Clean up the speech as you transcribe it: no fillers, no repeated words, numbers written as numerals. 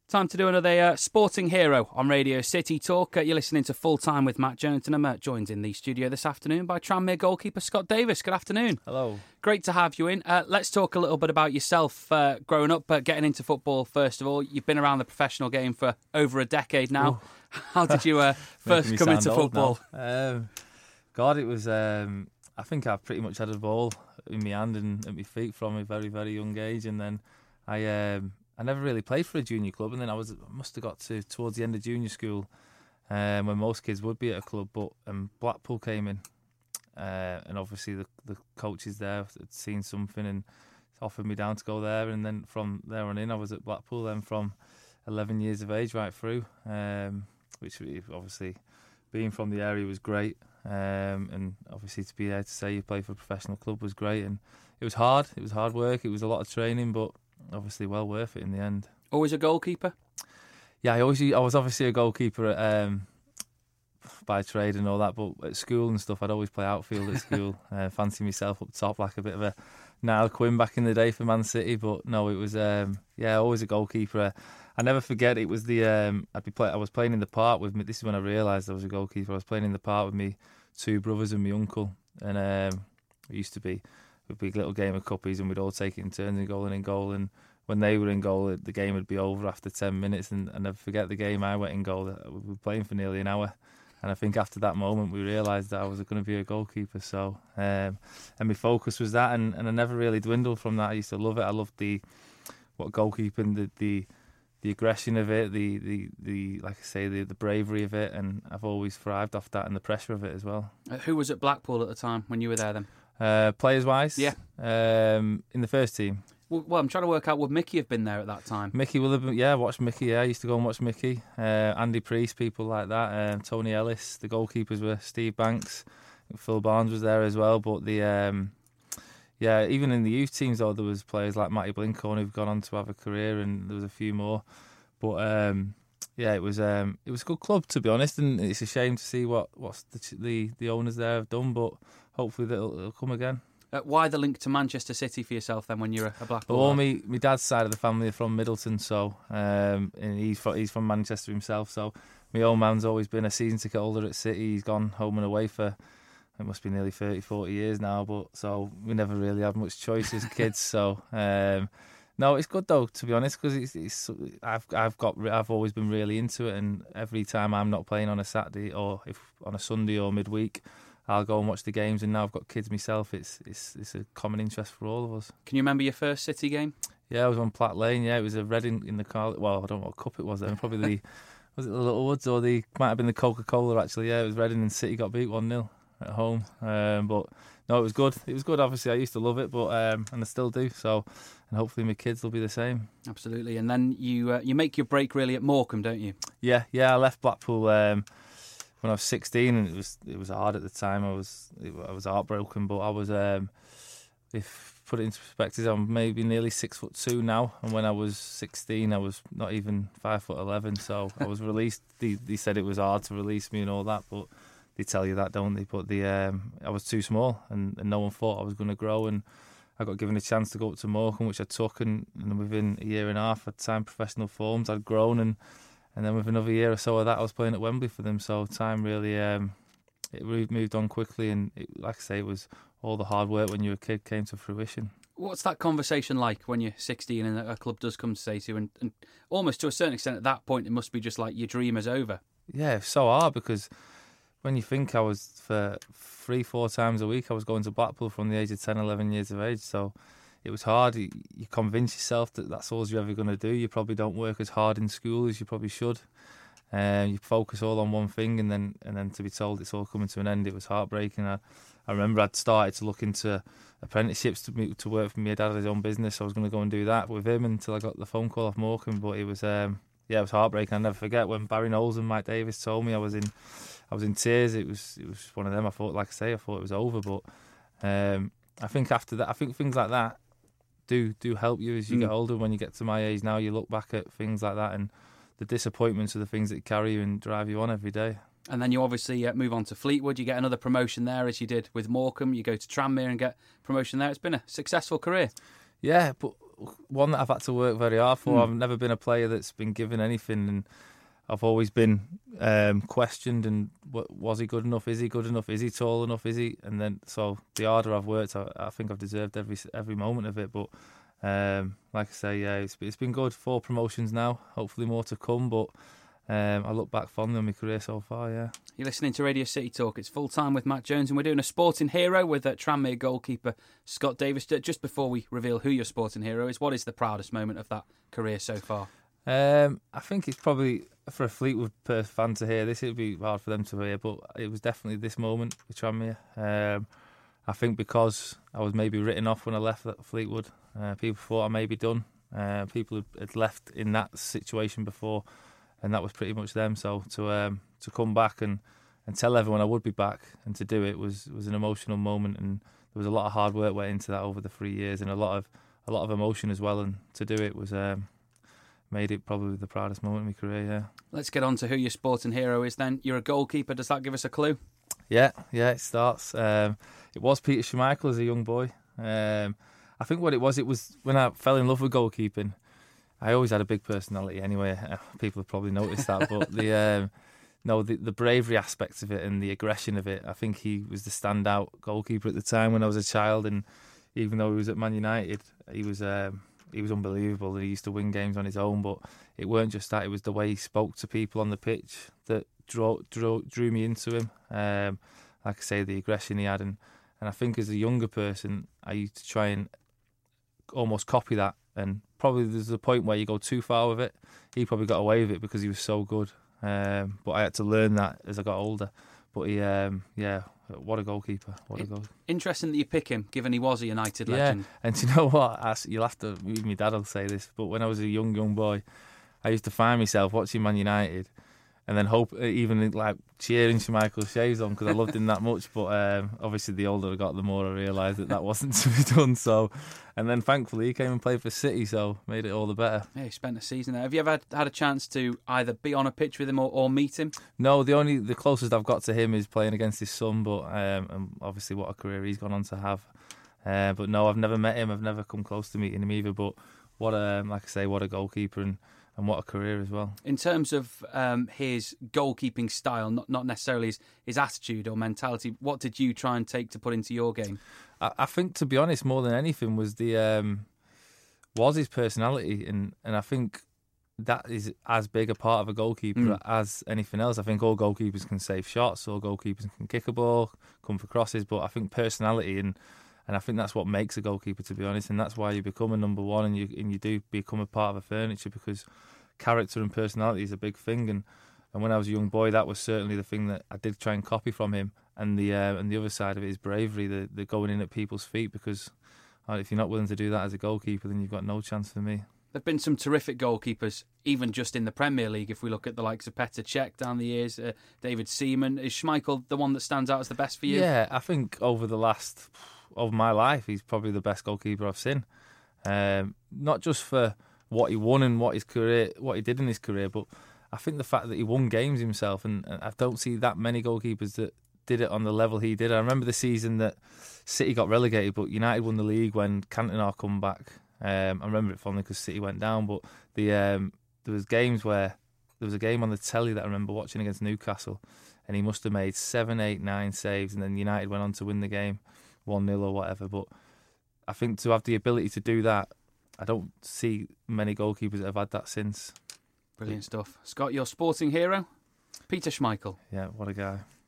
Time to do another Sporting Hero on Radio City Talk. You're listening to Full Time with Matt Jones, and I'm joined in the studio this afternoon by Tranmere goalkeeper Scott Davis. Good afternoon. Hello. Great to have you in. Let's talk a little bit about yourself growing up, getting into football first of all. You've been around the professional game for over a decade now. Ooh. How did you first come into football? God, it was... I think I pretty much had a ball in my hand and at my feet from a very, very young age, and then I never really played for a junior club, and then I must have got towards the end of junior school when most kids would be at a club, but Blackpool came in, and obviously the coaches there had seen something and offered me down to go there, and then from there on in I was at Blackpool then from 11 years of age right through, which obviously being from the area was great, and obviously to be there to say you play for a professional club was great, and it was hard work, it was a lot of training, but obviously well worth it in the end. Always a goalkeeper? Yeah, I was obviously a goalkeeper by trade and all that, but at school and stuff I'd always play outfield at school. Fancy myself up top like a bit of a Niall Quinn back in the day for Man City, but no, it was always a goalkeeper. I never forget, it was I was playing in the park with me. This is when I realised I was a goalkeeper. I was playing in the park with me two brothers and my uncle, and it used to be a big little game of cuppies, and we'd all take it in turns in goal, and when they were in goal the game would be over after 10 minutes, and I never forget the game I went in goal. We were playing for nearly an hour, and I think after that moment we realised that I was going to be a goalkeeper, so and my focus was that, and I never really dwindled from that. I used to love it. I loved what goalkeeping, the aggression of it, the like I say, the bravery of it, and I've always thrived off that and the pressure of it as well. Who was at Blackpool at the time when you were there then? Players-wise? Yeah. In the first team. Well, I'm trying to work out, would Mickey have been there at that time? Mickey will have been, yeah, I watched Mickey, yeah. I used to go and watch Mickey. Andy Priest, people like that. Tony Ellis. The goalkeepers were Steve Banks. Phil Barnes was there as well. But even in the youth teams, though, there was players like Matty Blinkhorn who've gone on to have a career, and there was a few more. But it was a good club, to be honest, and it's a shame to see what the owners there have done, but hopefully it'll come again. Why the link to Manchester City for yourself then when you're a Blackpool? Well, my dad's side of the family are from Middleton, so and he's from Manchester himself. So my old man's always been a season ticket holder at City. He's gone home and away for, it must be nearly 30, 40 years now. But so we never really had much choice as kids. So no, it's good though, to be honest, because I've always been really into it, and every time I'm not playing on a Saturday or if on a Sunday or midweek, I'll go and watch the games, and now I've got kids myself. It's a common interest for all of us. Can you remember your first City game? Yeah, I was on Platt Lane. Yeah, it was a Reading in the car. Well, I don't know what cup it was then. Probably was it the Little Woods, or might have been the Coca-Cola actually. Yeah, it was Reading, and City got beat 1-0 at home. But no, it was good. It was good. Obviously, I used to love it, but and I still do. So, and hopefully my kids will be the same. Absolutely. And then you make your break really at Morecambe, don't you? Yeah. I left Blackpool when I was 16, and it was hard at the time. I was heartbroken, but I was, if put it into perspective, I'm maybe nearly 6'2" now, and when I was 16, I was not even 5'11". So I was released. They said it was hard to release me and all that, but they tell you that, don't they? But I was too small, and no one thought I was going to grow, and I got given a chance to go up to Morecambe, which I took, and within a year and a half, I'd signed professional forms. I'd grown, and then with another year or so of that, I was playing at Wembley for them. So time really, it really moved on quickly, and like I say, it was all the hard work when you were a kid came to fruition. What's that conversation like when you're 16 and a club does come to say to you, and almost to a certain extent at that point, it must be just like your dream is over? Yeah, it's so hard, because when you think I was, for 3-4 times a week, I was going to Blackpool from the age of 10, 11 years of age, so it was hard. You convince yourself that that's all you're ever going to do. You probably don't work as hard in school as you probably should. You focus all on one thing, and then to be told it's all coming to an end, it was heartbreaking. I remember I'd started to look into apprenticeships to work for my dad at his own business. So I was going to go and do that with him until I got the phone call off Morecambe. But it was it was heartbreaking. I'll never forget when Barry Knowles and Mike Davis told me. I was in tears. It was one of them. I thought, like I say, I thought it was over. But I think after that, things like that do help you as you get older. When you get to my age now, you look back at things like that, and the disappointments are the things that carry you and drive you on every day. And then you obviously move on to Fleetwood. You get another promotion there, as you did with Morecambe. You go to Tranmere and get promotion there. It's been a successful career. Yeah, but one that I've had to work very hard for. I've never been a player that's been given anything, and I've always been questioned. And was he good enough? Is he good enough? Is he tall enough? Is he? And then so the harder I've worked, I think I've deserved every moment of it. But like I say, yeah, it's been good. 4 promotions now. Hopefully more to come. But I look back fondly on my career so far. Yeah. You're listening to Radio City Talk. It's Full Time with Matt Jones, and we're doing a sporting hero with Tranmere goalkeeper Scott Davis. Just before we reveal who your sporting hero is, what is the proudest moment of that career so far? I think it's probably, for a Fleetwood fan to hear this, it would be hard for them to hear, but it was definitely this moment with Tranmere. I think because I was maybe written off when I left Fleetwood, people thought I may be done. People had left in that situation before, and that was pretty much them. So to come back and tell everyone I would be back and to do it was an emotional moment, and there was a lot of hard work went into that over the 3 years, and a lot of emotion as well. And to do it was made it probably the proudest moment in my career. Yeah. Let's get on to who your sporting hero is. Then you're a goalkeeper. Does that give us a clue? Yeah. It starts. It was Peter Schmeichel as a young boy. I think what it was when I fell in love with goalkeeping. I always had a big personality anyway. People have probably noticed that, but the bravery aspects of it and the aggression of it, I think he was the standout goalkeeper at the time when I was a child. And even though he was at Man United, he was unbelievable. He used to win games on his own, but it weren't just that. It was the way he spoke to people on the pitch that drew me into him. Like I say, the aggression he had, and I think as a younger person, I used to try and almost copy that. And probably there's a point where you go too far with it. He probably got away with it because he was so good. But I had to learn that as I got older. But he, what a goalkeeper! What a goal! Interesting that you pick him, given he was a United legend. Yeah, and do you know what? You'll have to. Even my dad will say this, but when I was a young boy, I used to find myself watching Man United, and then even like cheering Schmeichel's shaves on because I loved him that much. But obviously, the older I got, the more I realised that wasn't to be done. So, and then thankfully he came and played for City, so made it all the better. Yeah, he spent a season there. Have you ever had a chance to either be on a pitch with him or meet him? No, the closest I've got to him is playing against his son. But and obviously, what a career he's gone on to have. But no, I've never met him. I've never come close to meeting him either. But what like I say, what a goalkeeper and what a career as well. In terms of his goalkeeping style, not necessarily his attitude or mentality, what did you try and take to put into your game? I think, to be honest, more than anything was his personality, and I think that is as big a part of a goalkeeper as anything else. I think all goalkeepers can save shots, all goalkeepers can kick a ball, come for crosses, but I think personality and I think that's what makes a goalkeeper, to be honest, and that's why you become a number one and you do become a part of a furniture, because character and personality is a big thing. And when I was a young boy, that was certainly the thing that I did try and copy from him. And the other side of it is bravery, the going in at people's feet, because if you're not willing to do that as a goalkeeper, then you've got no chance for me. There've been some terrific goalkeepers, even just in the Premier League. If we look at the likes of Petr Cech down the years, David Seaman, is Schmeichel the one that stands out as the best for you? Yeah, I think over my life, he's probably the best goalkeeper I've seen. Not just for what he won and what he did in his career, but I think the fact that he won games himself, and I don't see that many goalkeepers that did it on the level he did. I remember the season that City got relegated, but United won the league when Cantona come back. I remember it fondly because City went down, but there was games where there was a game on the telly that I remember watching against Newcastle, and he must have made 7, 8, 9 saves, and then United went on to win the game 1-0 or whatever. But I think to have the ability to do that, I don't see many goalkeepers that have had that since. Brilliant stuff. Scott, your sporting hero? Peter Schmeichel. Yeah, what a guy.